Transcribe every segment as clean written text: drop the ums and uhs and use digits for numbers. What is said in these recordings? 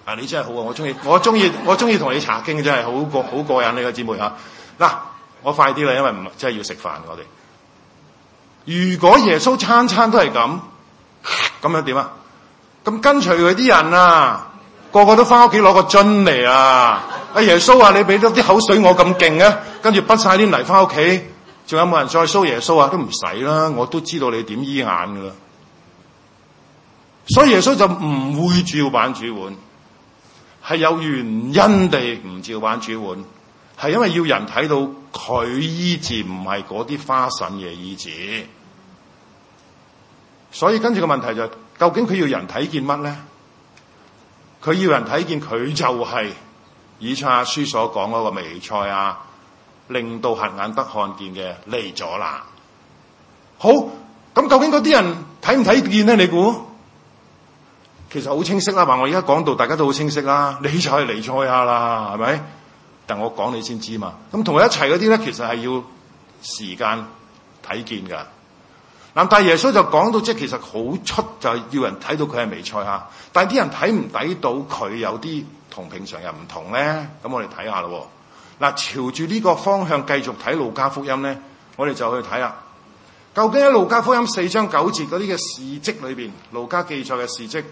啊，你真係好啊！我中意同你查經，真係好過癮，你個姊妹嚇。嗱，我快啲啦，因為唔真係要食飯我哋。如果耶穌餐餐都係咁樣點啊？咁跟隨佢啲人啊，個個都翻屋企攞個樽嚟啊！阿耶穌啊，你俾多啲口水我咁勁啊！跟住滗晒啲泥翻屋企，仲有冇人再騷耶穌啊？都唔使啦，我都知道你點醫眼噶啦。所以耶穌就唔會照板煮碗，係有原因地唔照板煮碗，係因為要人睇到佢醫治唔係嗰啲花神嘅醫治。所以跟住個問題就係，究竟佢要人睇見乜咧？佢要人睇見佢就係以賽亞書所講嗰個彌賽亞，令到瞎眼得看見嘅嚟咗啦。好，咁究竟嗰啲人睇唔睇見咧？你估？其實好清晰啦，話我而家講到大家都好清晰啦，你就係彌賽亞啦，係咪？但我講你先知嘛。咁同佢一齊嗰啲咧，其實係要時間睇見噶。嗱，但係耶穌就講到，即係其實好出就係要人睇到佢係彌賽亞，但係啲人睇唔睇到佢有啲同平常人唔同咧？咁我哋睇下咯。嗱，朝住呢個方向繼續睇路加福音咧，我哋就去睇下，究竟喺路加福音4章9節嗰啲嘅事蹟裏邊，路加記載嘅事蹟，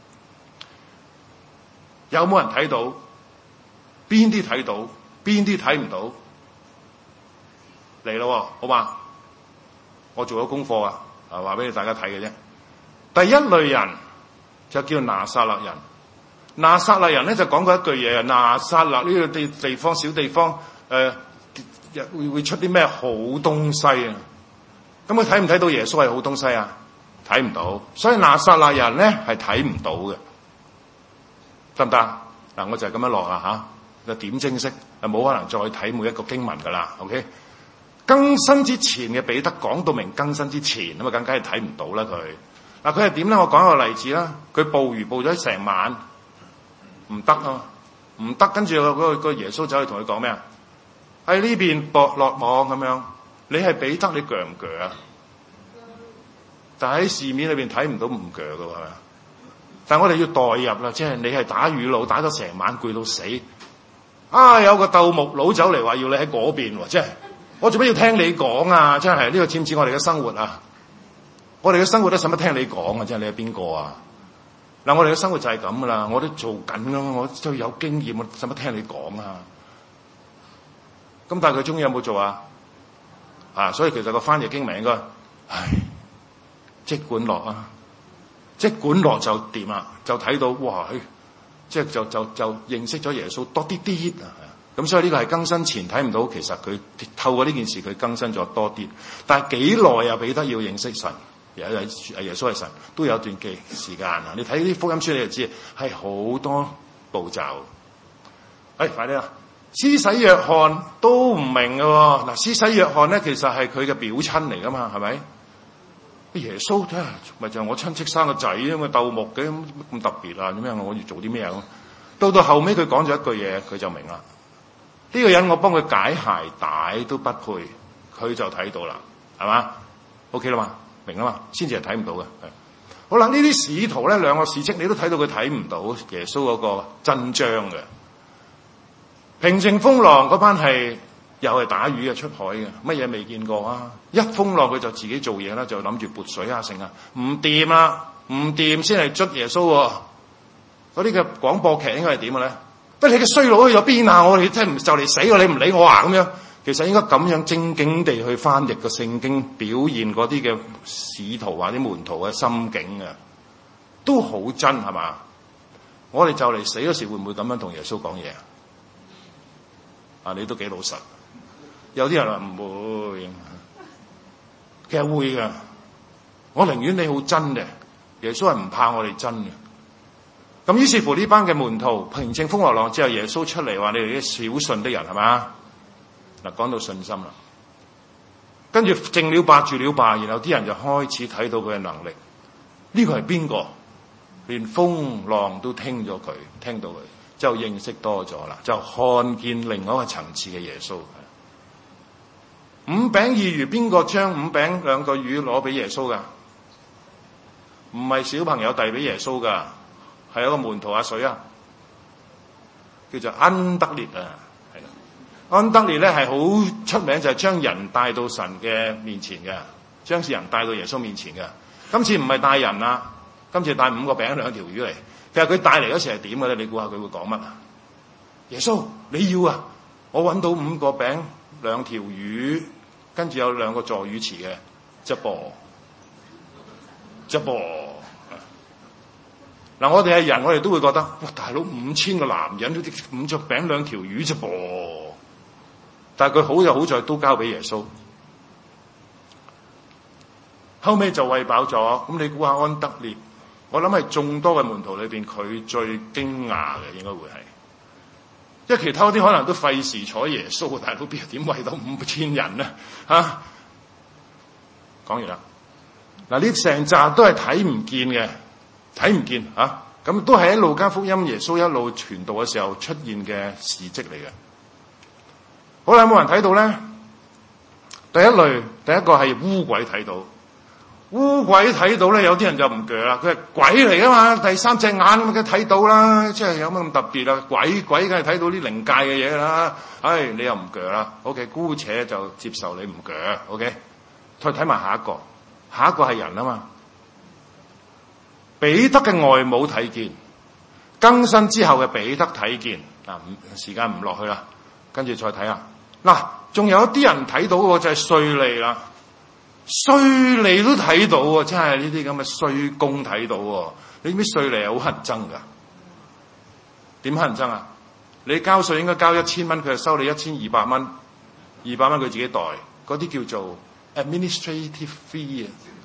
有冇人睇到？邊啲睇到？邊啲睇唔到？嚟咯，好嘛？我做咗功課啊，話俾大家睇嘅啫。第一類人就叫拿撒勒人。拿撒勒人咧就講過一句嘢啊，拿撒勒呢個地方小地方，會出啲咩好東西啊？咁佢睇唔睇到耶穌係好東西啊？睇唔到，所以拿撒勒人咧係睇唔到嘅，得唔得？嗱，我就係咁樣落啦吓，就點睛式，冇可能再睇每一個經文噶啦。OK， 更新之前嘅彼得講到明更新之前啊嘛，梗係睇唔到啦佢。嗱，佢係點咧？我講一個例子啦，佢捕魚捕咗成晚，唔得啊，唔得，跟住個耶穌走去同佢講咩啊？喺呢邊落網咁樣，你係彼得，你鋸唔鋸啊？但係喺市面裏邊睇唔到唔鋸噶，係咪啊？但係我哋要代入啦，即係你係打魚佬，打咗成晚攰到死，有個鬥木佬走嚟話要你喺嗰邊，即係我做咩要聽你講啊？真係呢個似唔似我哋嘅生活啊？我哋嘅生活都使乜聽你講啊？即係你係邊個啊？嗱，我哋嘅生活就係咁噶啦，我都做緊噶，我最有經驗，我使乜聽你講啊？咁但係佢終於有冇做啊？所以其實個翻譯經文應該，即管落啊！即管落就掂啊，就睇到哇！即係就認識咗耶穌多啲啲啊！咁所以呢個係更新前睇唔到，其實佢透過呢件事佢更新咗多啲。但係幾耐啊？彼得要認識神，耶穌係神，都有段時間啊！你睇啲福音書你就知係好多步驟。快啲啦！施洗約翰都唔明嘅喎。嗱，施洗約翰咧其實係佢嘅表親嚟噶嘛，係咪？耶穌啫，咪就係我親戚生個仔啊嘛，鬥木嘅咁特別啊，點樣我要做啲咩啊？到後尾佢講咗一句嘢，佢就明啦。呢個人我幫佢解鞋帶都不配，佢就睇到啦，係嘛 ？OK 啦嘛，明啦嘛，先至係睇唔到嘅。好啦，呢啲使徒咧兩個事蹟，你都睇到佢睇唔到耶穌嗰個真章嘅。平靜風浪嗰班係又係打魚嘅出海嘅，乜嘢未見過啊？一風浪佢就自己做嘢啦，就諗住撥水啊成啊，唔掂啦，唔掂先係捉耶穌喎。嗰啲嘅廣播劇應該係點嘅咧？不你嘅衰佬去咗邊啊？我哋真係就嚟死喎！你唔理我啊？咁樣其實應該咁樣正經地去翻譯個聖經，表現嗰啲嘅使徒或者門徒嘅心境啊，都好真係嘛？我哋就嚟死嗰時會唔會咁樣同耶穌講嘢啊？你都幾老實。有啲人話唔會，其實會㗎。我寧願你好真嘅，耶穌係唔怕我哋真嘅。咁於是乎呢班嘅門徒平靜風和浪之後，耶穌出嚟話：你哋啲小信的人係嘛？嗱，講到信心啦，跟住靜了吧，住了吧，然後啲人就開始睇到佢嘅能力。呢個係邊個？連風浪都聽到佢，就認識多咗啦，就看見另外一個層次嘅耶穌。5餅2魚，邊個將5餅2個魚攞俾耶穌噶？唔係小朋友遞俾耶穌噶，係一個門徒阿水啊。 叫做安德烈啊，係啦。安德烈咧係好出名，就係將人帶到神嘅面前嘅，將人帶到耶穌面前嘅。今次唔係帶人啊，今次帶5個餅2條魚嚟。其實佢帶嚟嗰時係點嘅咧？你估下佢會講乜啊？耶穌，你要啊？我揾到5個餅2條魚，跟住有2個坐魚池嘅，啫噃。嗱，我哋係人，我哋都會覺得，哇！大佬5000個男人，嗰啲5隻餅2條魚啫噃。但係佢好就好在都交俾耶穌，後尾就餵飽咗。咁你估下安德烈？我諗係眾多嘅門徒裏邊，佢最驚訝嘅應該會係，因為其他啲可能都費事睬耶穌，大佬邊點餵到5000人呢？嚇！講完啦。嗱，呢成扎都係睇唔見嘅，睇唔見嚇。咁都係喺路加福音耶穌一路傳道嘅時候出現嘅事蹟嚟嘅。好啦，有冇人睇到咧？第一個係污鬼睇到。污鬼睇到咧，有啲人就唔鋸啦，佢係鬼嚟啊嘛，第3隻眼咁梗睇到啦，即係有乜咁特別啊？鬼梗係睇到啲靈界嘅嘢啦，唉，你又唔鋸啦 ，OK， 姑且就接受你唔鋸 ，OK， 再睇埋下一個係人啊嘛，彼得嘅外母睇見，更新之後嘅彼得睇見，時間唔落去啦，跟住再睇下，嗱，仲有一啲人睇到嘅就係稅吏啦。稅吏都睇到喎，真係呢啲咁嘅稅工睇到喎。你知唔知稅吏係好乞人憎㗎？點乞人憎啊？你交稅應該交1000蚊，佢就收你1200蚊，200蚊佢自己袋，嗰啲叫做 administrative fee 啊。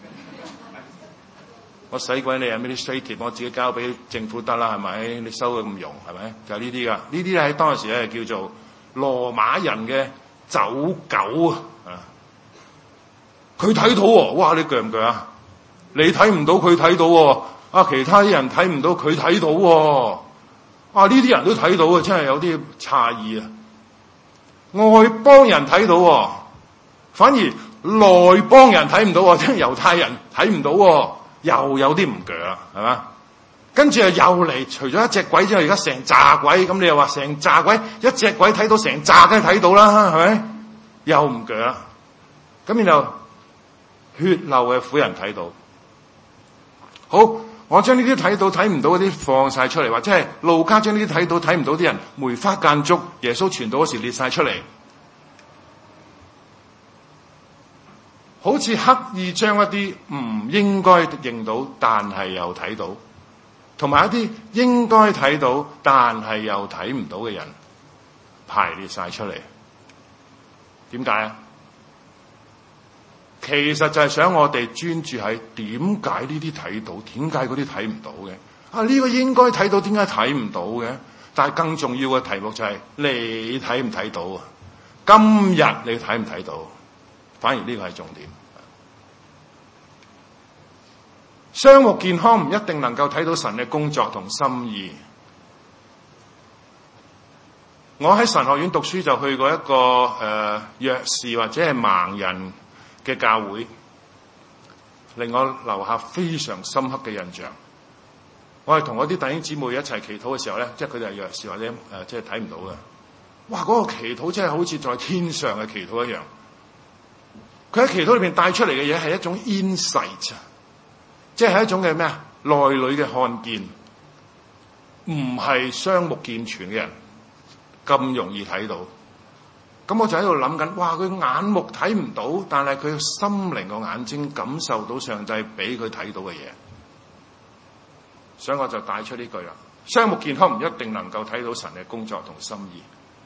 我使鬼你 administrative， 我自己交俾政府得啦，係咪？你收佢咁用係咪？就係呢啲㗎。呢啲喺當時咧叫做羅馬人嘅走狗啊！佢睇到喎，哇！你鋸唔鋸啊？你睇唔到，佢睇到喎。其他啲人睇唔到，佢睇到喎。呢啲人都睇到啊，真係有啲詫異啊。外邦人睇到喎，反而內邦人睇唔到喎，即係猶太人睇唔到喎，又有啲唔鋸啦，係嘛？跟住又嚟，除咗一隻鬼之後，而家成紮鬼，咁你又話成紮鬼，一隻鬼睇到成紮梗係睇到啦，係咪？又唔鋸啦。咁然後血流嘅婦人睇到，好，我將呢啲睇到睇唔到嗰啲放晒出嚟，或者係路加將呢啲睇到睇唔到啲人梅花間竹，耶穌傳道嗰時列晒出嚟，好似刻意將一啲唔應該認到但係又睇到，同埋一啲應該睇到但係又睇唔到嘅人排列晒出嚟。點解啊？其實就係想我哋專注喺點解呢啲睇到，點解嗰啲睇唔到嘅？呢個應該睇到，點解睇唔到嘅？但係更重要嘅題目就係你睇唔睇到啊？今日你睇唔睇到？反而呢個係重點。雙目健康唔一定能夠睇到神嘅工作同心意。我喺神學院讀書就去過一個弱視或者係盲人嘅教會，令我留下非常深刻嘅印象。我係同我啲弟兄姊妹一齊祈禱嘅時候咧，即係佢哋係弱視或者即係睇唔到嘅。哇！嗰個祈禱真係好似在天上嘅祈禱一樣。佢喺祈禱裏面帶出嚟嘅嘢係一種 insight， 即係一種嘅咩啊？內裏嘅看見，唔係雙目健全嘅人咁容易睇到。咁我就喺度諗緊，哇！佢眼目睇唔到，但係佢心靈個眼睛感受到上帝俾佢睇到嘅嘢，所以我就帶出呢句啦：雙目健康唔一定能夠睇到神嘅工作同心意。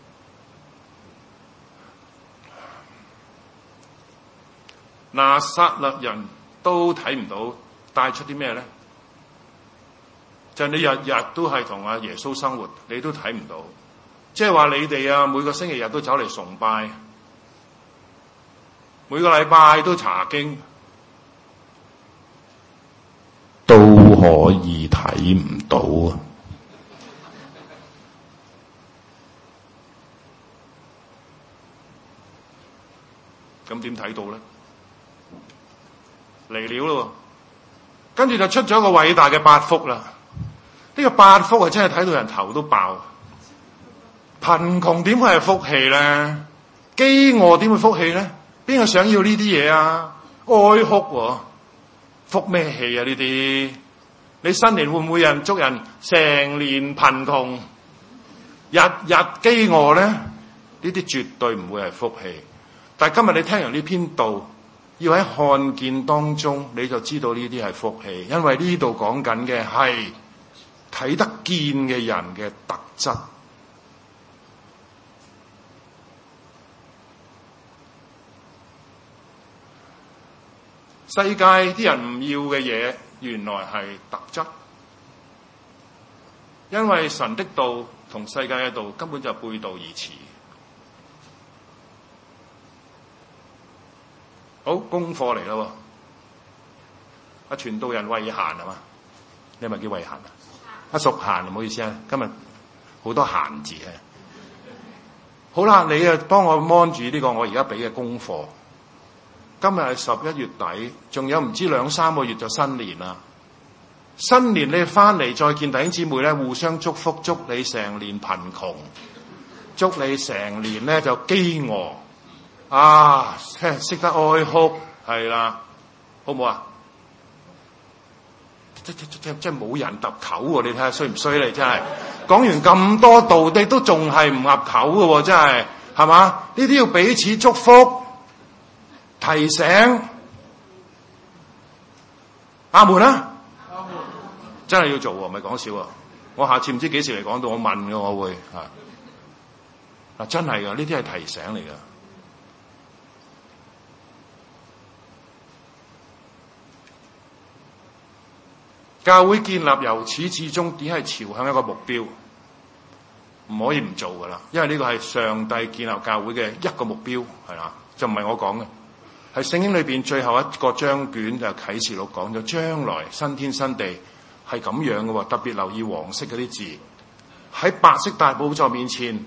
拿撒勒人都睇唔到，帶出啲咩咧？就係你日日都係同阿耶穌生活，你都睇唔到。即係話你哋啊，每個星期日都走嚟崇拜，每個禮拜都查經，都可以睇唔到啊！咁點睇到咧？嚟了咯，跟住就出咗一個偉大嘅八福啦！呢個八福啊，真係睇到人頭都爆。 貧窮點會係福氣咧？飢餓點會福氣咧？邊個想要呢啲嘢啊？哀哭喎，福咩氣啊？呢啲你新年會唔會有人祝人成年貧窮，日日飢餓咧？呢啲絕對唔會係福氣。但係今日你聽完呢篇道，要喺看見當中，你就知道呢啲係福氣，因為呢度講緊嘅係睇得見嘅人嘅特質。世界啲人唔要嘅嘢，原來係特質，因為神的道同世界嘅道根本就背道而馳。好，功課嚟咯。阿傳道人慧嫻係嘛？你係咪叫慧嫻啊？阿淑嫻，唔好意思啊，今日好多閒字啊。好啦，你啊幫我 mon 住呢個我而家俾嘅功課。今日係11月底，仲有唔知2-3個月就新年啦。新年你翻嚟再見弟兄姊妹咧，互相祝福，祝你成年貧窮，祝你成年咧就飢餓啊，識得哀哭，係啦，好唔好啊？即係冇人揼口喎，你睇下衰唔衰你真係。講完咁多道理都仲係唔合口嘅喎，真係，係嘛？呢啲要彼此祝福。提醒，阿門啦！阿門，真係要做喎，唔係講笑喎。我下次唔知幾時嚟講到，我問嘅我會嗱，真係噶，呢啲係提醒嚟噶。教會建立由始至終點係朝向一個目標，唔可以唔做噶啦，因為呢個係上帝建立教會嘅一個目標，係啦，就唔係我講嘅。係聖經裏邊最後一個章卷就啟示錄講咗將來新天新地係咁樣嘅喎，特別留意黃色嗰啲字，喺白色大寶座面前，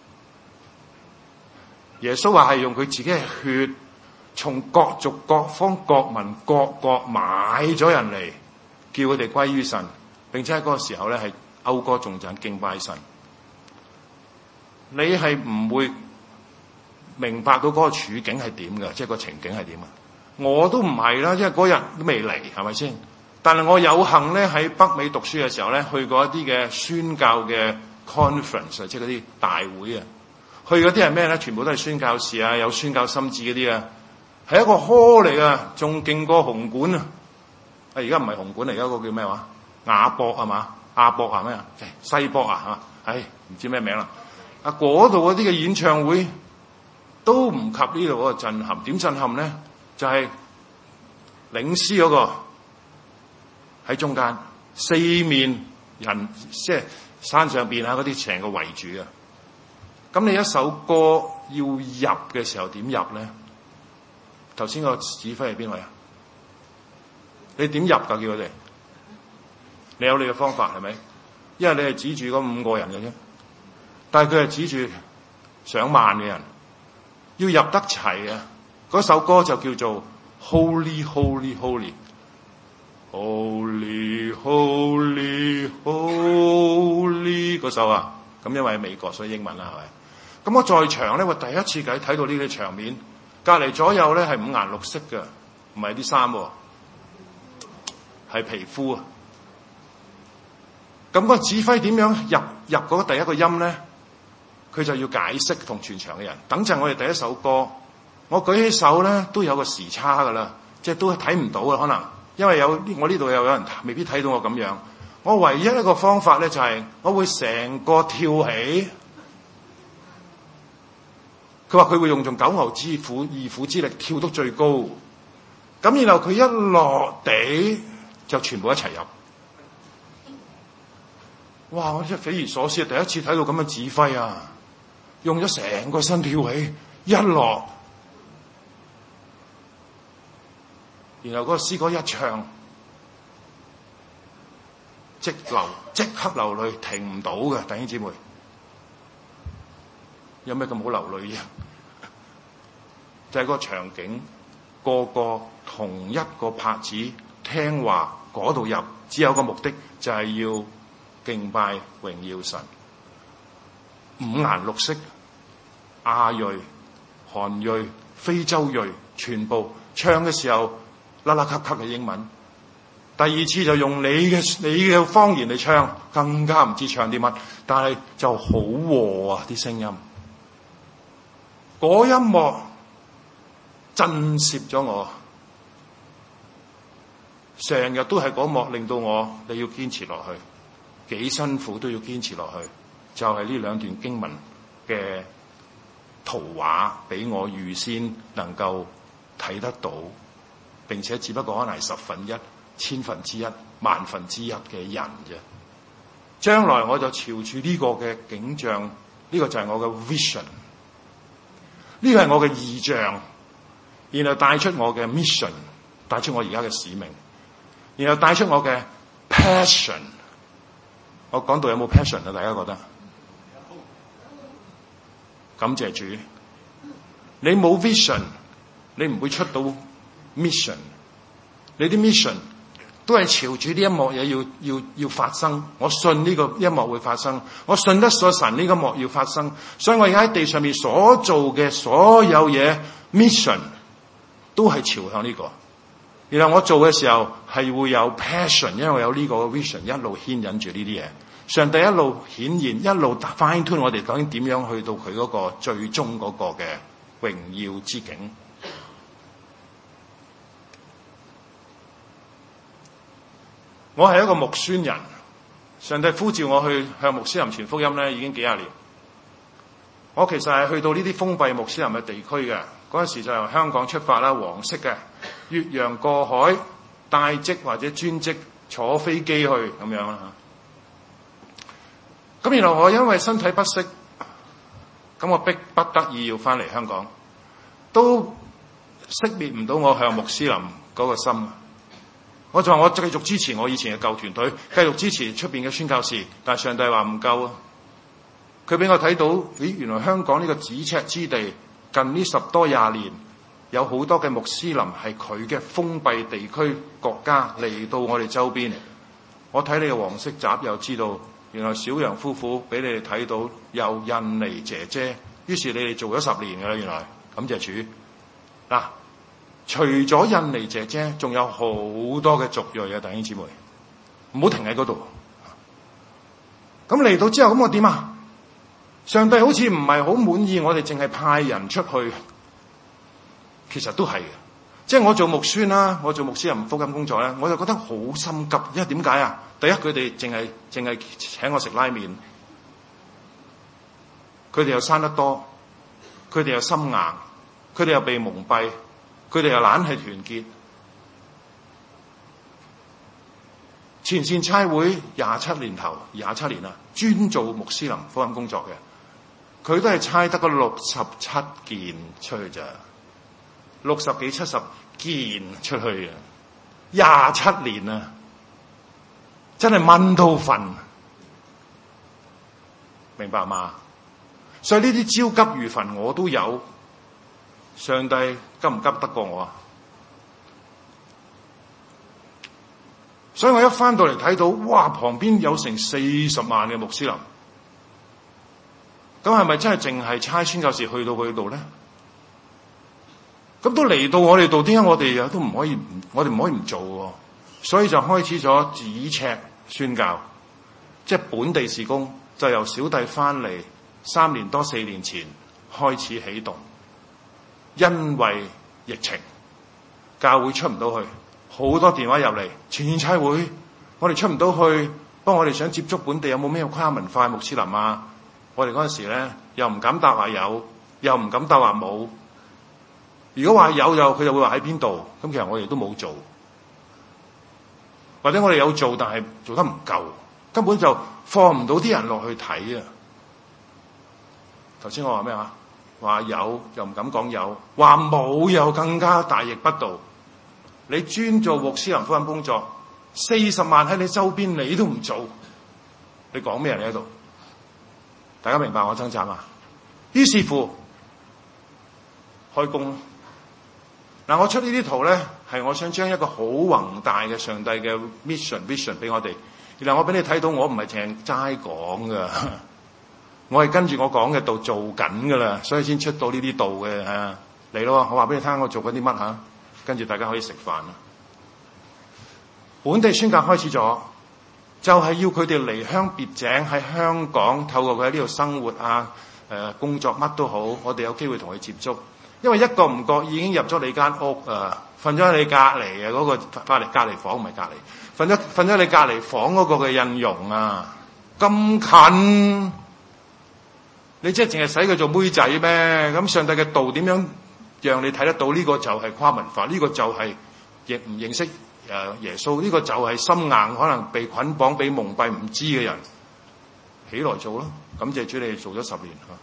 耶穌話係用佢自己嘅血，從各族各方各民各國買咗人嚟，叫佢哋歸於神，並且喺嗰個時候咧係謳歌頌讚敬拜神。你係唔會明白到嗰個處境係點嘅，即係個情景係點啊？我都唔係啦，因為嗰日都未嚟，係咪先？但係我有幸咧喺北美讀書嘅時候咧，去過一啲嘅宣教嘅 conference， 即係嗰啲大會啊。去嗰啲係咩咧？全部都係宣教士啊，有宣教心志嗰啲啊，係一個 hall 嚟啊，仲勁過紅館啊！而家唔係紅館嚟，而家嗰個叫咩話？亞博係嘛？亞博係咩啊？西博啊嚇？唔知咩名啦。嗰度嗰啲嘅演唱會都唔及呢度嗰個震撼。點震撼咧？就係領詩嗰個喺中間，四面人，即係山上邊啊嗰啲成個圍住啊。咁你一首歌要入嘅時候點入咧？頭先個指揮係邊位啊？你點入㗎？叫佢哋，你有你嘅方法係咪？因為你係指住嗰5個人嘅啫，但係佢係指住上萬嘅人，要入得齊啊！嗰首歌就叫做 Holy Holy Holy Holy Holy Holy 嗰首啊！咁因為喺美國所以英文啦係咪？咁我在場咧，我第一次睇到呢啲場面，隔離左右咧係5顏6色嘅，唔係啲衫喎，係皮膚啊！咁個指揮點樣入嗰個第一個音咧？佢就要解釋同全場嘅人。等陣我哋第一首歌，我舉起手咧都有個時差㗎啦，即係都睇唔到啊，可能因為我呢度有人未必睇到我咁樣。我唯一一個方法咧就係我會成個跳起。佢話佢會用9牛之苦2虎之力跳到最高，咁然後佢一落地就全部一齊入。哇！我真係匪夷所思，第一次睇到咁嘅指揮啊！用咗成個身跳起，一落，然後嗰個詩歌一唱，即刻流淚，停唔到嘅，弟兄姊妹。有咩咁好流淚嘅？就係嗰個場景，個個同一個拍子聽話嗰度入，只有個目的就係要敬拜榮耀神。 五顏六色，亞裔、韓裔、非洲裔，全部唱嘅時候啦啦咳咳嘅英文。第二次就用你嘅方言嚟唱，更加唔知唱啲乜，但係就好和啊啲聲音。嗰音樂震懾咗我，成日都係嗰幕令到我你要堅持落去，幾辛苦都要堅持落去。就係呢兩段經文嘅圖畫俾我預先能夠睇得到，並且只不過可能係1/10、1/1000、1/1000嘅人啫。將來我就朝住呢個嘅景象，呢個就係我嘅 vision， 呢個係我嘅異象，然後帶出我嘅 mission， 帶出我而家嘅使命，然後帶出我嘅 passion。我講到有冇 passion 啊？大家覺得？感謝主，你冇 vision， 你唔會出到 mission。你啲 mission 都係朝住呢一幕嘢要發生。我信呢個一幕會發生，我信得所神呢個幕要發生。所以我而家喺地上面所做嘅所有嘢 mission 都係朝向呢個。然後我做嘅時候係會有 passion， 因為我有呢個 vision 一路牽引住呢啲嘢。上帝一路顯現，一路 fine tune 我哋究竟點樣去到佢嗰個最終嗰個嘅榮耀之境。我係一個牧宣人，上帝呼召我去向穆斯林傳福音咧，已經幾廿年。我其實係去到呢啲封閉穆斯林嘅地區嘅，嗰陣時就由香港出發啦，黃色嘅，越洋過海，帶職或者專職坐飛機去咁樣啦嚇。咁然後我因為身體不適，咁我逼不得已要翻嚟香港，都熄滅唔到我向穆斯林嗰個心。我就話我繼續支持我以前嘅舊團隊，繼續支持出邊嘅宣教士，但係上帝話唔夠啊！佢俾我睇到，咦，原來香港呢個咫尺之地，近呢10多20年，有好多嘅穆斯林係佢嘅封閉地區國家嚟到我哋周邊。我睇你嘅黃色閘又知道。原來小楊夫婦俾你哋睇到有印尼姐姐，於是你哋做咗10年㗎啦。原來感謝主嗱，除咗印尼姐姐，仲有好多嘅族裔嘅弟兄姊妹，唔好停喺嗰度。咁嚟到之後，咁我點啊？上帝好似唔係好滿意我哋淨係派人出去，其實都係嘅。即係我做牧宣啦，我做穆斯林福音工作咧，我就覺得好心急，因為點解啊？第一，佢哋淨係請我食拉麵，佢哋又生得多，佢哋又心硬，佢哋又被蒙蔽，佢哋又懶係團結。前線差會27年啦，專做穆斯林福音工作嘅，佢都係差得個67件出去咋，60幾70件出去啊，27年啊！真係悶到瞓，明白嗎？所以呢啲焦急如焚我都有，上帝急唔急得過我啊？所以我一返到嚟睇到，哇！旁邊有成40萬嘅穆斯林，咁係咪真係淨係差宣教士去到佢度咧？咁都嚟到我哋度，點解我哋都唔可以？我哋唔可以唔做喎？所以就開始咗咫尺宣教，即係本地事工，就由小弟翻嚟3年多4年前開始起動。因為疫情，教會出唔到去，好多電話入嚟，前線差會，我哋出唔到去，不過我哋想接觸本地，有冇咩跨文化穆斯林啊？我哋嗰陣時咧又唔敢答話有，又唔敢答話冇。如果話有佢就會話喺邊度，咁其實我哋都冇做，或者我哋有做，但係做得唔夠，根本就放唔到啲人落去睇啊！頭先我話咩話？話有又唔敢講有，話冇又更加大逆不道。你專做穆斯林福音工作，40萬喺你周邊你都唔做，你講咩人喺度？大家明白我掙扎嘛？於是乎開工。嗱，我出呢啲圖咧，係我想將一個好宏大嘅上帝嘅 vision 俾我哋。然後我俾你睇到，我唔係淨係齋講噶， 我係跟住我講嘅道做緊噶啦，所以先出到呢啲道嘅嚇。嚟咯，我話俾你聽，我做緊啲乜嚇？跟住大家可以食飯啦。本地宣教開始咗，就係要佢哋離鄉別井喺香港，透過佢喺呢度生活啊、工作乜都好，我哋有機會同佢接觸。因為一個唔覺已經入咗你間屋啊，瞓咗喺你隔離嗰個隔離房，唔係隔離，瞓咗你隔離房嗰個嘅印容啊，咁近，你即係淨係使佢做妹仔咩？咁上帝嘅道點樣讓你睇得到？呢個就係跨文化，呢個就係亦唔認識耶穌，呢個就係心硬，可能被捆綁、被蒙蔽、唔知嘅人起來做咯。感謝主，你哋做咗10年嚇。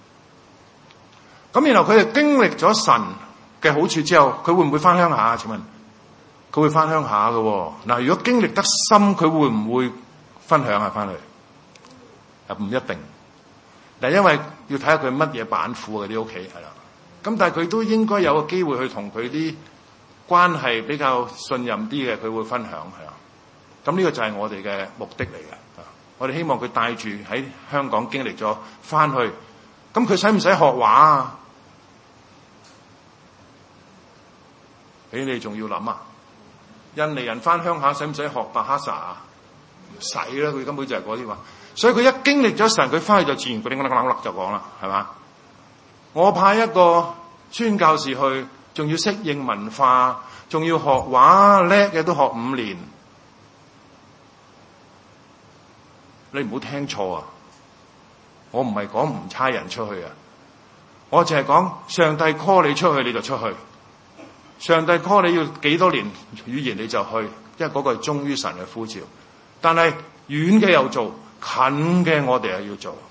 咁然後佢哋經歷咗神嘅好處之後，佢會唔會翻鄉下？請問佢會翻鄉下嘅喎。嗱，如果經歷得深，佢會唔會分享啊？翻去唔一定。嗱，因為要睇下佢乜嘢板斧嗰啲屋企係啦。咁但係佢都應該有個機會去同佢啲關係比較信任啲嘅，佢會分享係啦。咁呢個就係我哋嘅目的嚟嘅。我哋希望佢帶住喺香港經歷咗翻去，咁佢使唔使學畫啊？你仲要諗啊？印尼人翻鄉下使唔使學巴哈薩啊？唔使啦，佢根本就係嗰啲話。所以佢一經歷咗神，佢翻去就自然嗰啲就講啦，係嘛？我派一個宣教士去，仲要適應文化，仲要學畫，叻嘅都學5年。你唔好聽錯啊！我唔係講唔差人出去啊，我淨係講上帝 call 你出去你就出去。上帝 call 你要幾多年語言你就去，因為嗰個係忠於神嘅呼召。但係遠嘅又做，近嘅我哋係要做。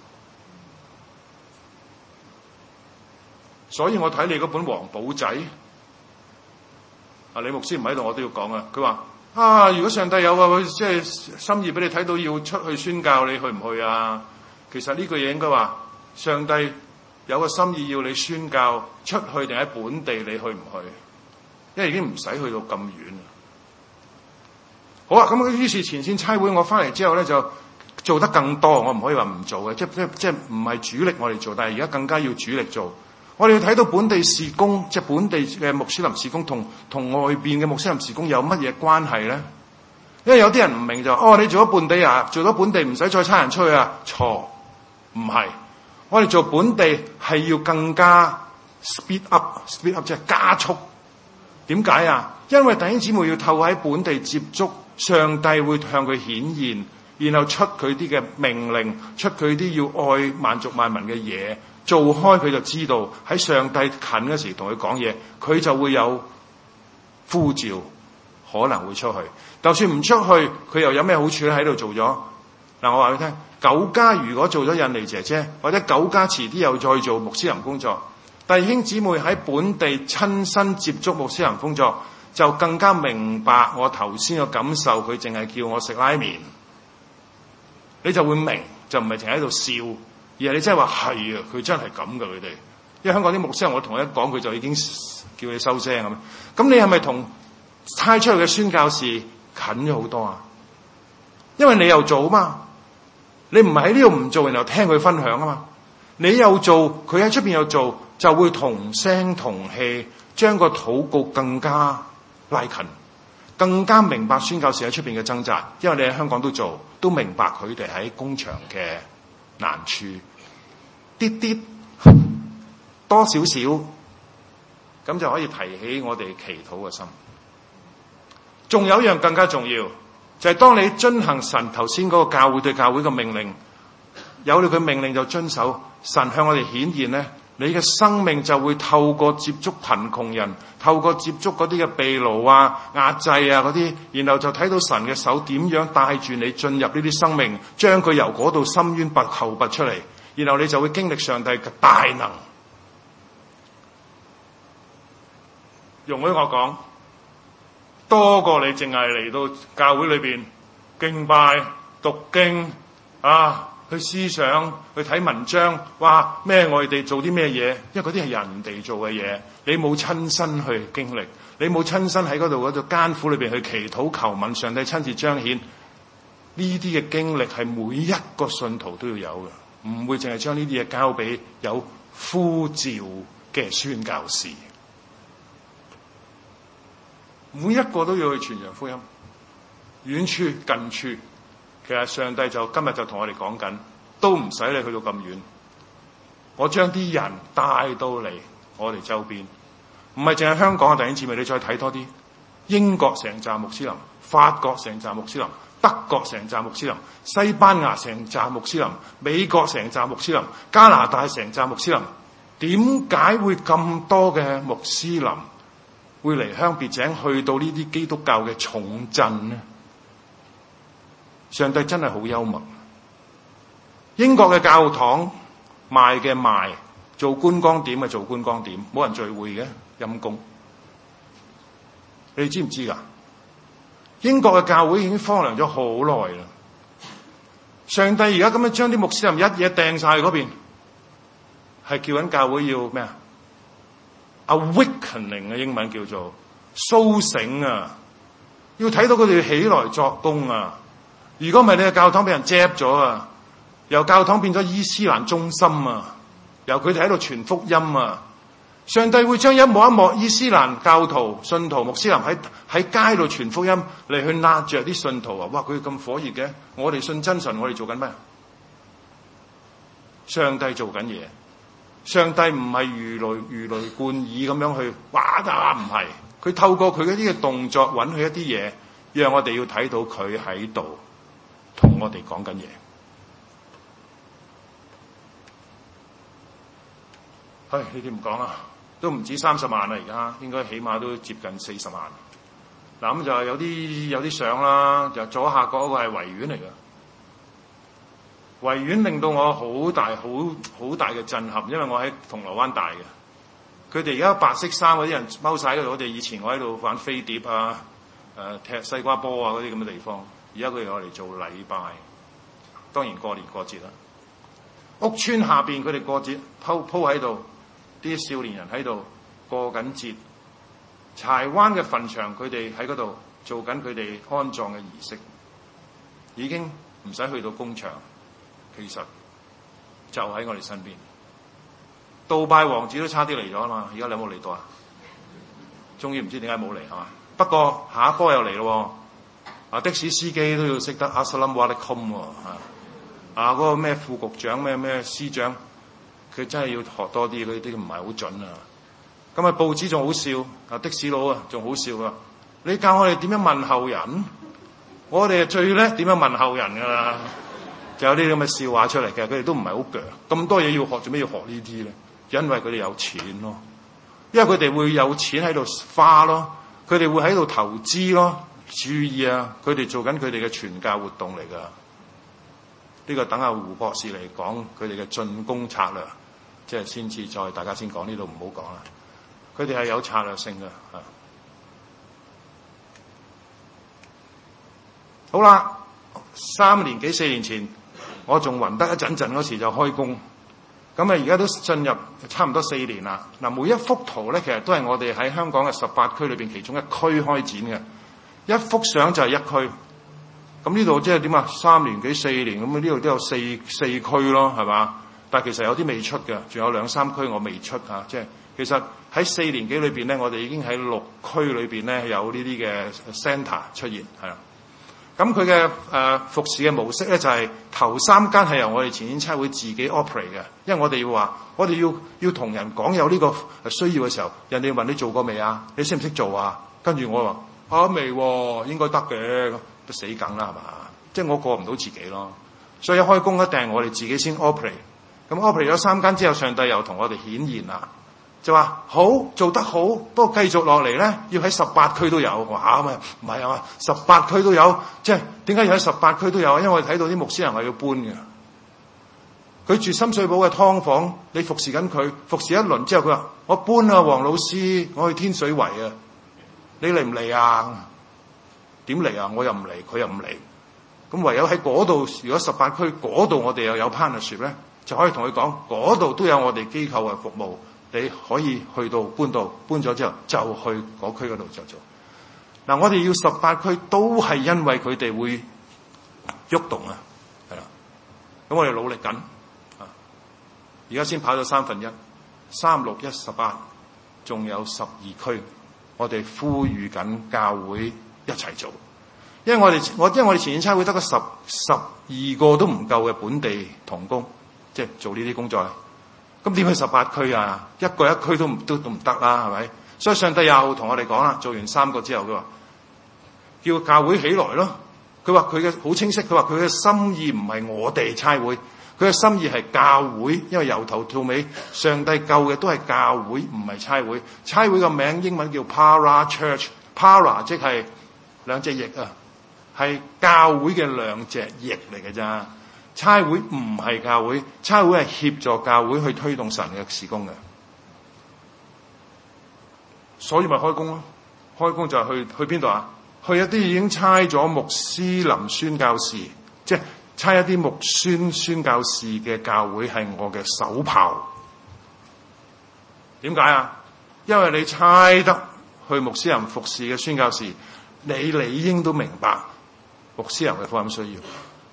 所以我睇你嗰本黃簿仔，李牧師唔喺度，我都要講啊。佢話如果上帝有個即係心意俾你睇到要出去宣教，你去唔去啊？其實呢句嘢應該話上帝有個心意要你宣教出去定喺本地，你去唔去？因為已經唔使去到咁遠。好啊，咁於是前線差會我翻嚟之後咧就做得更多，我唔可以話唔做嘅，即係唔係主力我哋做，但係而家更加要主力做。我哋要睇到本地事工，即係本地嘅穆斯林事工同外邊嘅穆斯林事工有乜嘢關係咧？因為有啲人唔明就你做咗本地啊，做咗本地唔使再差人出去啊？錯，唔係。我哋做本地係要更加 speed up 即係加速。點解啊？因為弟兄姊妹要透過喺本地接觸，上帝會向佢顯現，然後出佢啲嘅命令，出佢啲要愛萬族萬民嘅嘢，做開佢就知道喺上帝近嗰時同佢講嘢，佢就會有呼召，可能會出去。就算唔出去，佢又有咩好處咧？喺度做咗嗱，我話俾你聽，9家如果做咗印尼姐姐，或者9家遲啲又再做穆斯林工作。弟兄姊妹喺本地親身接觸穆斯林工作，就更加明白我頭先嘅感受。佢淨係叫我食拉麵，你就會明，就唔係淨係喺度笑，而係你真係話係啊，佢真係咁噶佢哋。因為香港啲牧師人，我同佢一講，佢就已經叫你收聲咁。咁你係咪同差出去嘅宣教士近咗好多啊？因為你又做啊嘛，你唔係喺呢度唔做，然後聽佢分享啊嘛。你又做，佢喺出邊又做，就會同聲同氣，將個禱告更加拉近，更加明白宣教士喺出邊嘅掙扎。因為你喺香港都做，都明白佢哋喺工場嘅難處，啲多少少，咁就可以提起我哋祈禱嘅心。仲有一樣更加重要，就係當你遵行神頭先嗰個教會對教會嘅命令，有咗佢命令就遵守。神向我哋顯現咧，你嘅生命就會透過接觸貧窮人，透過接觸嗰啲嘅秘魯啊、壓制啊嗰啲，然後就睇到神嘅手點樣帶住你進入呢啲生命，將佢由嗰度深淵後拔出嚟，然後你就會經歷上帝嘅大能。容許我講，多過你淨係嚟到教會裏邊敬拜、讀經啊。去思想，去睇文章，哇咩我哋做啲咩嘢？因為嗰啲係人哋做嘅嘢，你冇親身去經歷，你冇親身喺嗰度艱苦裏邊去祈禱求問上帝親自彰顯，呢啲嘅經歷係每一個信徒都要有嘅。 唔會淨係將呢啲嘢交俾有呼召嘅宣教士。每一個都要去傳揚福音，遠處近處。其實上帝就今日就同我哋講緊，都唔使你去到咁遠，我將啲人帶到嚟我哋周邊，唔係淨係香港嘅弟兄姊妹，你再睇多啲，英國成紮穆斯林，法國成紮穆斯林，德國成紮穆斯林，西班牙成紮穆斯林，美國成紮穆斯林，加拿大成紮穆斯林。點解會咁多嘅穆斯林會離鄉別井去到呢啲基督教嘅重鎮呢？上帝真係好幽默。英國嘅教堂賣嘅賣，做觀光點嘅做觀光點，冇人聚會嘅，陰公。你哋知唔知㗎？英國嘅教會已經荒涼咗好耐啦。上帝而家咁樣將啲穆斯林一嘢掟晒去嗰邊，係叫緊教會要咩啊 ？Awakening 嘅英文叫做甦醒啊！要睇到佢哋起來作工啊！如果唔係，你嘅教堂俾人遮咗啊！由教堂變咗伊斯蘭中心啊！由佢哋喺度傳福音啊！上帝會將一幕一幕伊斯蘭教徒、信徒、穆斯林喺街度傳福音嚟去揦着啲信徒啊！哇！佢咁火熱嘅，我哋信真神，我哋做緊咩？上帝做緊嘢，上帝唔係如雷貫耳咁樣去哇咋，唔係，佢透過佢嗰啲嘅動作允許一啲嘢，讓我哋要睇到佢喺度同我哋講緊嘢。呢啲唔講啦，都唔止30萬啦，而家應該起碼都接近40萬。嗱，咁就有啲相啦，就左下角嗰個係維園嚟嘅。維園令到我好大嘅震撼，因為我喺銅鑼灣大嘅。佢哋而家白色衫嗰啲人踎晒喺度，我哋以前我喺度玩飛碟啊、踢西瓜波啊嗰啲咁嘅地方，而家佢哋攞嚟做禮拜，當然過年過節啦。屋村下邊佢哋過節鋪喺度。啲少年人喺度過緊節，柴灣嘅墳場佢哋喺嗰度做緊佢哋安葬嘅儀式，已經唔使去到工場，其實就喺我哋身邊。杜拜王子都差啲嚟咗啊嘛，而家你有冇嚟到啊？終於唔知點解冇嚟係嘛？不過下一波又嚟咯，的士司機都要識得Assalamu alaikum嗰個咩副局長咩司長。佢真係要學多啲，嗰啲唔係好準啊！咁啊，報紙仲好笑，的士佬啊仲好笑啊！你教我哋點樣問候人，我哋最叻點樣問候人㗎啦！就有啲咁嘅笑話出嚟嘅，佢哋都唔係好鋸，咁多嘢要學，做咩要學呢啲咧？因為佢哋有錢咯，因為佢哋會有錢喺度花咯，佢哋會喺度投資咯。注意啊，佢哋做緊佢哋嘅傳教活動嚟㗎。呢個等阿胡博士嚟講佢哋嘅進攻策略。即係先至再大家先講，呢度唔好講啦。佢哋係有策略性嘅。好啦，3年幾4年前，我仲暈得一陣陣嗰時就開工。咁啊，而家都進入差唔多4年啦。嗱，每一幅圖咧，其實都係我哋喺香港嘅18區裏邊其中一區開展嘅。一幅相就係一區。咁呢度即係點啊？3年幾4年咁，呢度都有四區咯，係嘛？但係其實有啲未出嘅，仲有2、3區我未出嚇。即係其實喺4年幾裏邊咧，我哋已經喺6區裏邊咧有呢啲嘅 centre 出現，係啦。咁佢嘅服侍嘅模式咧就係頭3間係由我哋前線差會自己 operate 嘅，因為我哋要話，我哋要同人講有呢個需要嘅時候，人哋問你做過未啊？你識唔識做啊？跟住我話未喎，應該得嘅，都死梗啦係嘛？即係我過唔到自己咯。所以一開工一定係我哋自己先 operate。咁 operate 咗3間之後，上帝又同我哋顯現啦，就話好做得好，不過繼續落嚟咧，要喺18區都有。哇，唔係啊，18區都有，即係點解要喺18區都有？因為我哋睇到啲牧師人係要搬嘅，佢住深水埗嘅劏房，你服侍緊佢，服侍一輪之後，佢話我搬啊，黃老師，我去天水圍啊，你嚟唔嚟啊？點嚟啊？我又唔嚟，佢又唔嚟，咁唯有喺嗰度，如果18區嗰度我哋又有 partnership 咧。就可以同佢講，嗰度都有我哋機構嘅服務，你可以去到搬咗之後就去嗰區嗰度就做。嗱，我哋要18區都係因為佢哋會喐動啊，係啦。咁我哋努力緊而家先跑咗1/3，3、6、1、18，仲有12區，我哋呼籲緊教會一齊做。因為我哋前線差會得個12個都唔夠嘅本地同工，即係做呢啲工作。咁點去18區啊？一個一區都唔得啦，係咪？所以上帝又同我哋講啦，做完3個之後，佢話叫教會起來咯。佢話佢嘅好清晰，佢話佢嘅心意唔係我哋差會，佢嘅心意係教會。因為由頭到尾，上帝救嘅都係教會，唔係差會。差會個名英文叫 Para Church，Para 即係兩隻翼啊，係教會嘅兩隻翼嚟嘅咋。差會唔係教會，差會係協助教會去推動神嘅事工嘅。所以咪開工咯，開工就係去邊度啊？去一啲已經差咗穆斯林宣教士，即係差一啲穆宣教士嘅教會係我嘅手炮。點解啊？因為你差得去穆斯林服侍嘅宣教士，你理應都明白穆斯林嘅福音需要。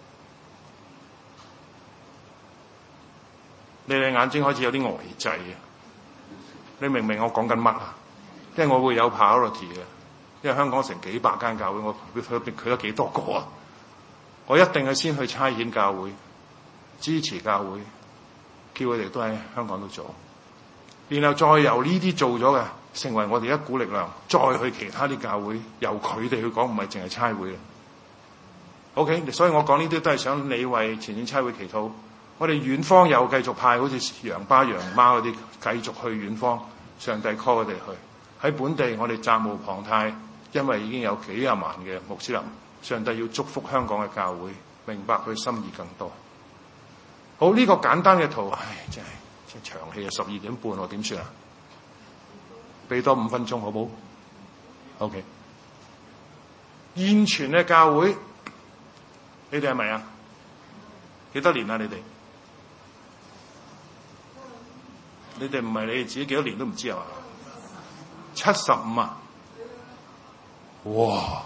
你哋眼睛開始有啲呆滯啊！你明唔明我講緊乜啊？因為我會有 priority 嘅。因為香港成幾百間教會，我佢得幾多個啊？我一定係先去差遣教會，支持教會，叫佢哋都喺香港度做，然後再由呢啲做咗嘅，成為我哋一股力量，再去其他啲教會，由佢哋去講，唔係淨係差會嘅。OK， 所以我講呢啲都係想你為前線差會祈禱。我哋遠方又繼續派好似楊爸楊媽嗰啲繼續去遠方，上帝 call 佢哋去。喺本地我哋責無旁貸，因為已經有幾廿萬嘅穆斯林，上帝要祝福香港嘅教會，明白佢心意更多。好，呢個簡單嘅圖，真係長氣啊！12點半喎，點算啊？俾多5分鐘好唔好 ？OK。現存嘅教會，你哋係咪啊？幾多年啊？你哋唔係你哋自己幾多年都唔知啊？嘛？75啊！哇！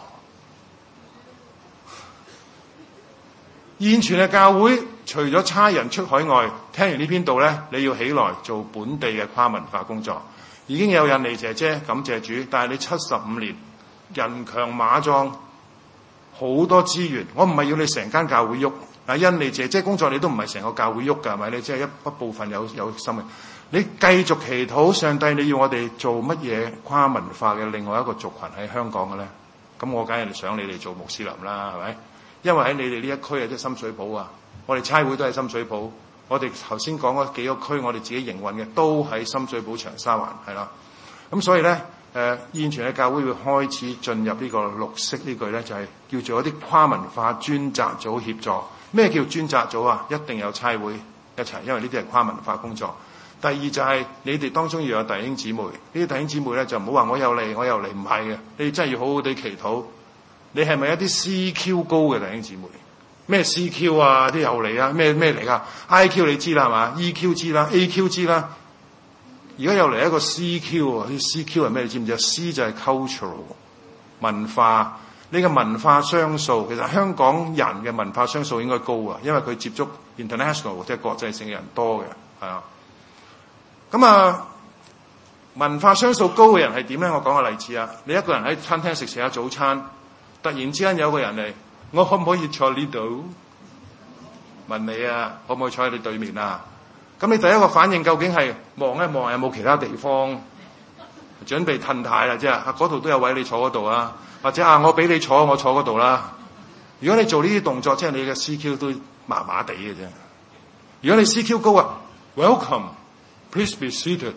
現存嘅教會，除咗差人出海外，聽完呢篇道咧，你要起來做本地嘅跨文化工作。已經有印尼姐姐，感謝主，但係你75年，人強馬壯，好多資源。我唔係要你成間教會喐，嗱，印尼姐姐工作你都唔係成個教會喐㗎，係咪？你即係一部分有心嘅。你繼續祈禱上帝，你要我哋做乜嘢跨文化嘅另外一個族群喺香港嘅咧？咁我梗係想你哋做穆斯林啦，係咪？因為喺你哋呢一區啊，即係深水埗啊，我哋差會都係深水埗。我哋頭先講嗰幾個區，我哋自己營運嘅都喺深水埗長沙灣，係啦。咁所以咧，現存嘅教會會開始進入呢個綠色呢句咧，就係叫做一啲跨文化專責組協助。咩叫專責組啊？一定有差會一齊，因為呢啲係跨文化工作。第二就係你哋當中要有弟兄姊妹，呢啲弟兄姊妹咧就唔好話我又嚟，唔係嘅，你哋真係要好好地祈禱。你係咪一啲 CQ 高嘅弟兄姊妹？咩 CQ 啊？啲又嚟啊？咩嚟㗎 ？IQ 你知啦係嘛 ？EQ 知啦 ，AQ 知啦。而家又嚟一個 CQ 啊！啲 CQ 係咩？你知唔知啊 ？C 就係 cultural 文化，呢個文化雙數。其實香港人嘅文化雙數應該高啊，因為佢接觸 international 即係國際性嘅人多嘅，係啊。咁啊，文化雙數高嘅人係點咧？我講個例子啊。你一個人喺餐廳食下早餐，突然之間有個人嚟，我可唔可以坐呢度？問你啊，可唔可以坐喺你對面啊？咁你第一個反應究竟係望一望有冇其他地方，準備褪軚啦，即係嗰度都有位你坐嗰度啊，或者我俾你坐，我坐嗰度啦。如果你做呢啲動作，即係你嘅 CQ 都麻麻地嘅啫。如果你 CQ 高啊 ，Welcome。Please be seated.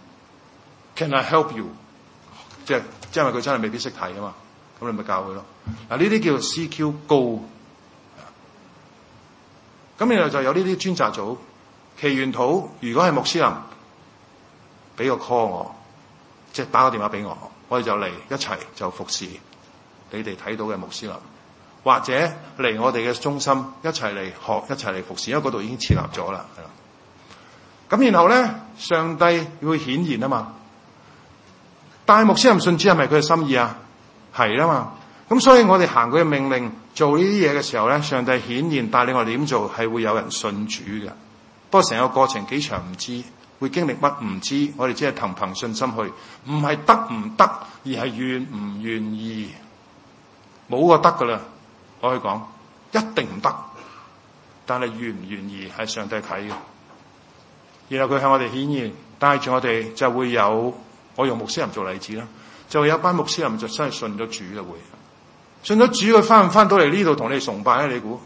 Can I help you? 即係因為佢真係未必識睇啊嘛，咁你咪教佢咯。嗱，呢啲叫做 CQ 高。咁然後就有呢啲專責組，祈願禱。如果係穆斯林，俾個 call 我，即係打個電話俾我，我哋就嚟一齊就服侍你哋睇到嘅穆斯林，或者嚟我哋嘅中心一齊嚟學，一齊嚟服侍，因為嗰度已經設立咗啦，係啦。咁然後咧，上帝會顯現啊嘛。但係穆斯林信主係咪佢嘅心意啊？係啊嘛。咁所以我哋行佢嘅命令，做呢啲嘢嘅時候咧，上帝顯現帶領我哋點做，係會有人信主嘅。 不過成個過程幾長唔知，會經歷乜唔知，我哋只係憑信心去，唔係得唔得，而係願唔願意。冇個得噶啦，我可以講一定唔得，但係願唔願意係上帝睇嘅。然後佢向我哋顯現，帶住我哋就會有，我用穆斯林做例子啦，就會有一班穆斯林就真係信咗主嘅，會信咗主，佢翻唔翻到嚟呢度同你哋崇拜咧？你估？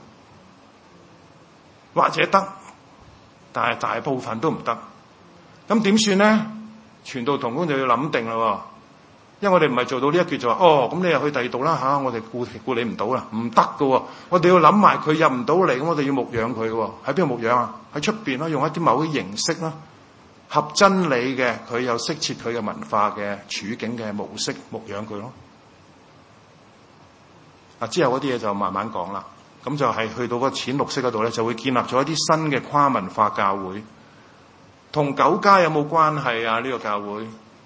或者得，但係大部分都唔得。咁點算咧？傳道同工就要諗定啦，因為我哋唔係做到呢一橛就話咁你又去第二度啦吓，我哋顧你唔到啦，唔得噶。我哋要諗埋佢入唔到嚟，咁我哋要牧養佢嘅。喺邊度牧養啊？喺出邊咯，用一啲某啲形式啦，合真理嘅，佢有適切佢嘅文化嘅處境嘅模式牧養佢咯。之後嗰啲嘢就慢慢講啦。咁就係去到個淺綠色嗰度咧，就會建立咗一啲新嘅跨文化教會。同九家有冇關係啊？呢個教會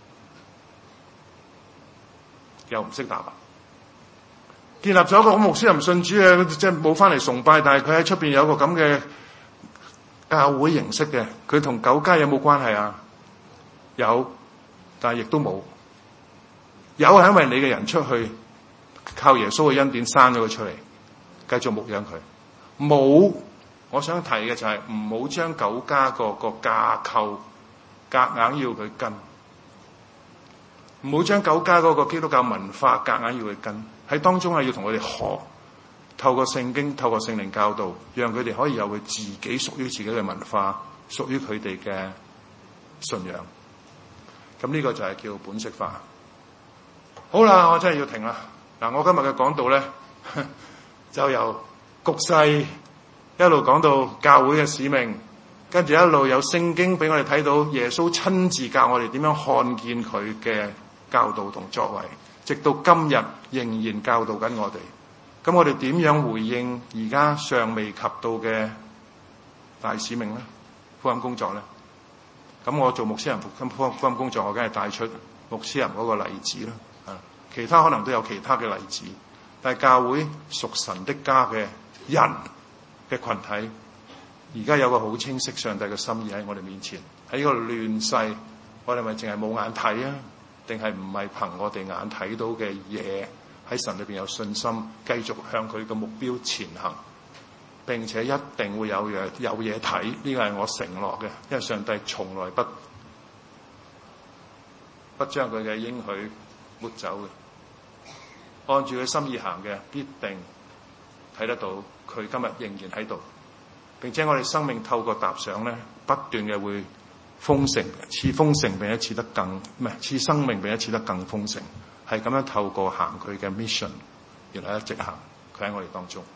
又唔識答啊！建立咗一個穆斯林信主嘅，即係冇翻嚟崇拜，但係佢喺出邊有一個咁嘅教會形式嘅，佢同九家有冇關係啊？有，但係亦都冇。有係因為你嘅人出去靠耶穌嘅恩典生咗佢出嚟，繼續牧養佢。冇，我想提嘅就係唔好將九家個架構夾硬要佢跟，唔好將九家嗰個基督教文化夾硬要佢跟，喺當中係要同佢哋學，透過聖經，透過聖靈教導，讓佢哋可以有佢自己屬於自己嘅文化，屬於佢哋嘅信仰。咁呢個就係叫本色化。好啦，我真係要停啦。嗱，我今日嘅講道咧，就由局勢一路講到教會嘅使命，跟住一路有聖經俾我哋睇到耶穌親自教我哋點樣看見佢嘅教導同作為，直到今日仍然教導緊我哋。咁我哋點樣回應而家尚未及到嘅大使命咧？福音工作咧？咁我做穆斯林福音工作，我梗係帶出穆斯林嗰個例子啦。其他可能都有其他嘅例子，但係教會屬神的家嘅人嘅群體，而家有個好清晰上帝嘅心意喺我哋面前。喺呢個亂世，我哋咪淨係冇眼睇啊？定係唔係憑我哋眼睇到嘅嘢喺神裏邊有信心，繼續向佢嘅目標前行，並且一定會有嘢睇。呢個係我承諾嘅，因為上帝從來不將佢嘅應許抹走嘅。按住佢心意行嘅，必定睇得到佢今日仍然喺度，並且我哋生命透過踏上咧，不斷嘅會豐盛，似豐盛並且似得更唔係似生命並且似得更豐盛，係咁樣透過行佢嘅 mission， 原來一直行，佢喺我哋當中。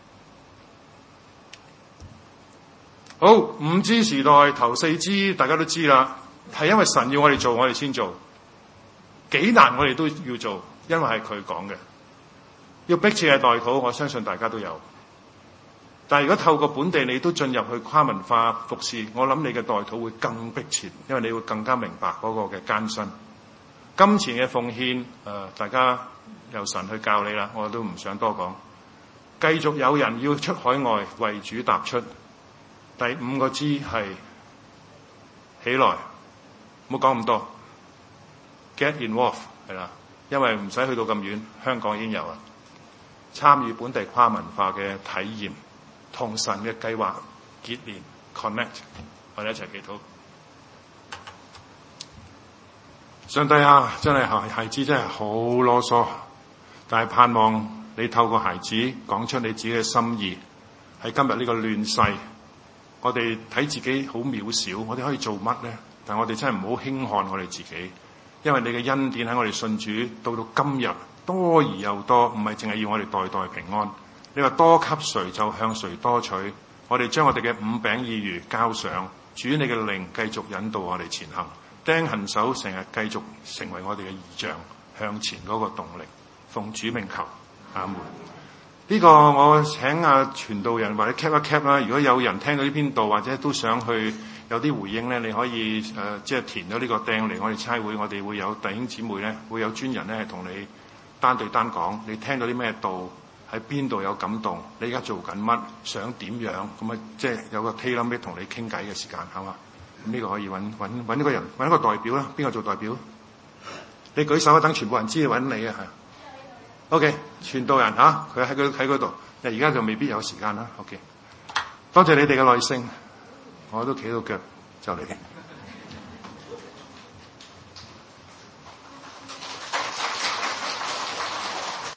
好，5G 時代頭4G大家都知啦，係因為神要我哋做，我哋先做，幾難我哋都要做。因為係佢講嘅，要迫切嘅代禱，我相信大家都有。但係如果透過本地你都進入去跨文化服侍，我諗你嘅代禱會更迫切，因為你會更加明白嗰個嘅艱辛。金錢嘅奉獻，大家由神去教你啦，我都唔想多講。繼續有人要出海外為主踏出。第5個G係起來，唔好講咁多 ，get involved 係啦。因為唔使去到咁遠，香港已經有啦。參與本地跨文化嘅體驗，同神嘅計劃結連 connect， 我哋一齊祈禱。上帝啊，真係孩子真係好囉嗦，但係盼望你透過孩子講出你自己嘅心意。喺今日呢個亂世，我哋睇自己好渺小，我哋可以做乜呢？但係我哋真係唔好輕看我哋自己。因為你嘅恩典喺我哋信主到今日多而又多，唔係淨係要我哋代代平安。你話多給誰就向誰多取，我哋將我哋嘅5餅2魚交上，主你嘅靈繼續引導我哋前行，釘痕手成日繼續成為我哋嘅異象，向前嗰個動力。奉主名求，阿門。呢個我請傳道人或者 cap 一 cap 啦。如果有人聽到呢篇道或者都想去有啲回應咧，你可以即係填咗呢個釘嚟我哋差會，我哋會有弟兄姊妹咧，會有專人咧係同你單對單講，你聽到啲咩道喺邊度有感動，你而家做緊乜，想點樣咁啊？即係有個 tailor made 同你傾偈嘅時間，係嘛？咁呢個可以揾一個人，揾一個代表啦。邊個做代表？你舉手啊，等全部人知揾你啊，係。OK， 傳道人嚇，佢喺嗰度。而家就未必有時間啦。OK， 多謝你哋嘅耐性，我都企到腳就嚟。